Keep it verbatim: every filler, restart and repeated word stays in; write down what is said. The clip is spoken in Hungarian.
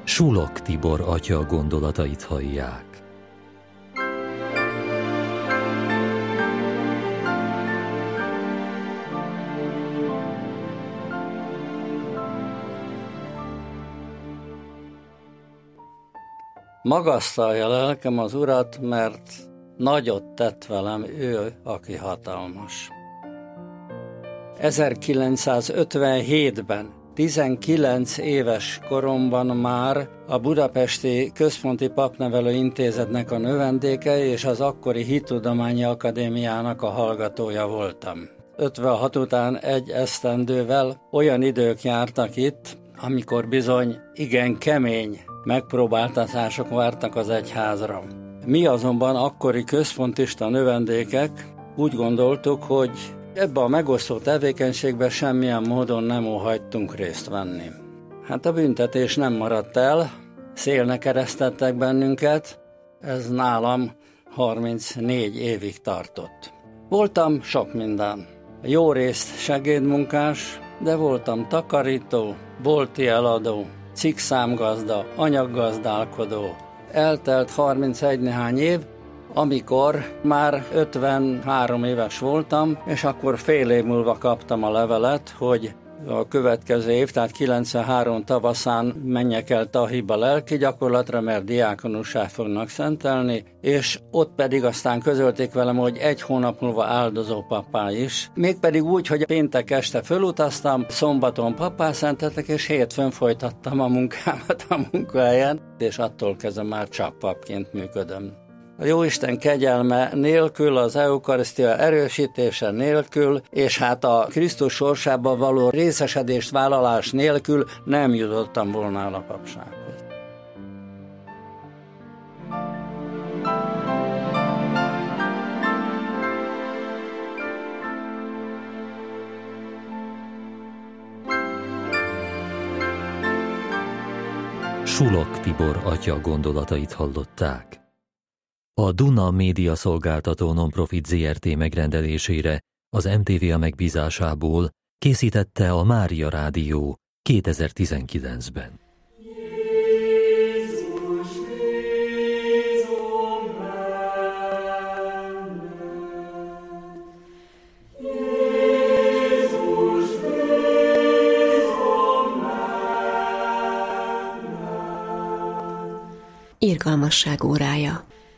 Sulok Tibor atya gondolatait hallják. Magasztalja lelkem az Urat, mert nagyot tett velem ő, aki hatalmas. ezerkilencszázötvenhétben, tizenkilenc éves koromban már a Budapesti Központi Papnevelő Intézetnek a növendéke és az akkori Hittudományi Akadémiának a hallgatója voltam. ötvenhat után egy esztendővel olyan idők jártak itt, amikor bizony igen kemény megpróbáltatások vártak az egyházra. Mi azonban akkori központista növendékek úgy gondoltuk, hogy ebbe a megosztó tevékenységbe semmilyen módon nem óhajtunk részt venni. Hát a büntetés nem maradt el, szélnek eresztettek bennünket, ez nálam harmincnégy évig tartott. Voltam sok minden. Jó részt segédmunkás, de voltam takarító, bolti eladó, cikkszámgazda, anyaggazdálkodó. Eltelt harmincegy néhány év, amikor már ötvenhárom éves voltam, és akkor fél év múlva kaptam a levelet, hogy a következő év, tehát kilencvenhárom tavaszán menjek el Tahiba lelki gyakorlatra, mert diákonussá fognak szentelni, és ott pedig aztán közölték velem, hogy egy hónap múlva áldozó pappá is. Mégpedig úgy, hogy péntek este fölutaztam, szombaton pappá szenteltek, és hétfőn folytattam a munkámat a munkahelyen, és attól kezdve már csak papként működöm. A Jóisten kegyelme nélkül, az eukarisztia erősítése nélkül, és hát a Krisztus sorsában való részesedést vállalás nélkül nem jutottam volna el a papsághoz. Sulok Tibor atya gondolatait hallották. A Duna Média Szolgáltató Nonprofit zé er té megrendelésére az em té vé á megbízásából készítette a Mária Rádió kétezer-tizenkilencben. Jézus, bízom benned. Jézus, bízom benned. Irgalmasság órája.